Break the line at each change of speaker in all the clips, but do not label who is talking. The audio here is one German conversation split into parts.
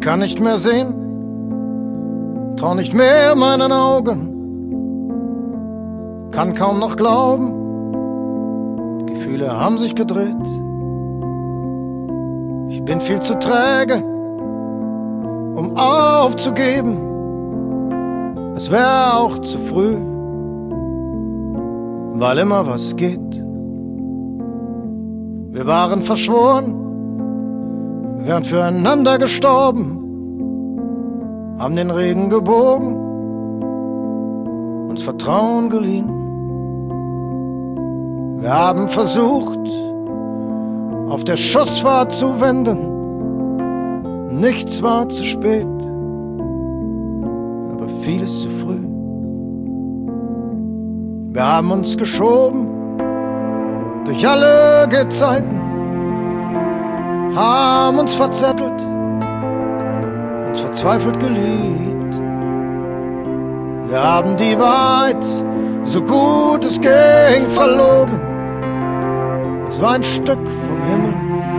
kann nicht mehr sehen, trau nicht mehr meinen Augen, kann kaum noch glauben, die Gefühle haben sich gedreht. Ich bin viel zu träge, um aufzugeben, es wäre auch zu früh, weil immer was geht. Wir waren verschworen, wären füreinander gestorben, haben den Regen gebogen, uns Vertrauen geliehen. Wir haben versucht, auf der Schussfahrt zu wenden, nichts war zu spät, aber vieles zu früh. Wir haben uns geschoben durch alle Gezeiten, haben uns verzettelt, uns verzweifelt geliebt. Wir haben die Wahrheit, so gut es ging, verlogen. Es war ein Stück vom Himmel,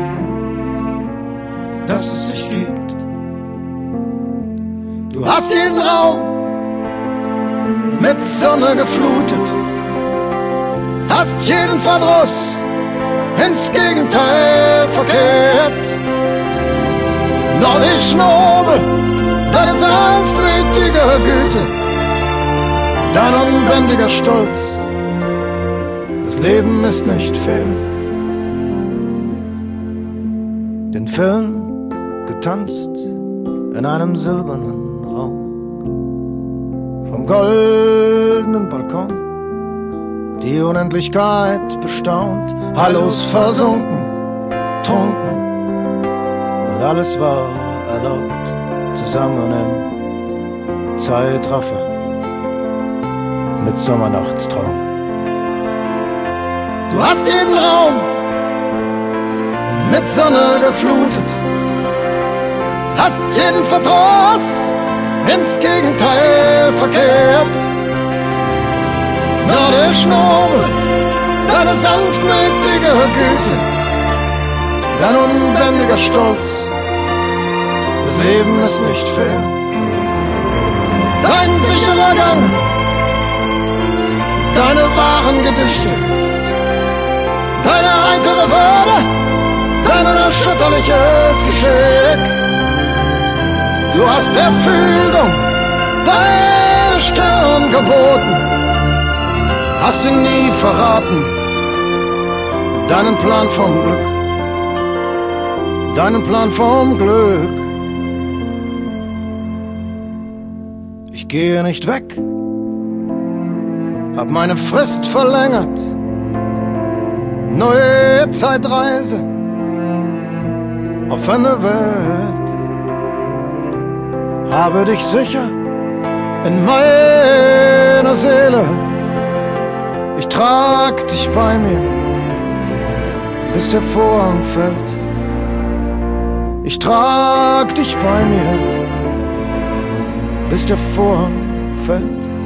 das es dich gibt. Du hast jeden Raum mit Sonne geflutet, hast jeden Verdruss ins Gegenteil verkehrt. Nordisch nobel, deine sanftmütige Güte, dein unbändiger Stolz, das Leben ist nicht fair. Den Film getanzt in einem silbernen Raum, vom goldenen Balkon die Unendlichkeit bestaunt, Hallos versunken, trunken, und alles war erlaubt, zusammen im Zeitraffer mit Sommernachtstraum. Du hast jeden Raum mit Sonne geflutet, hast jeden Verdruss ins Gegenteil verkehrt. Nordisch nobel, deine sanftmütige Güte, dein unbändiger Stolz, das Leben ist nicht fair. Dein sicherer Gang, deine wahren Gedichte, deine heitere Würde, dein unerschütterliches Geschick. Du hast der Fügung deine Stirn geboten, hast ihn nie verraten, deinen Plan vom Glück, deinen Plan vom Glück. Ich gehe nicht weg, hab meine Frist verlängert, neue Zeitreise, offene Welt, habe dich sicher in meiner Seele. Ich trag dich bei mir, bis der Vorhang fällt. Ich trag dich bei mir, bis der Vorhang fällt.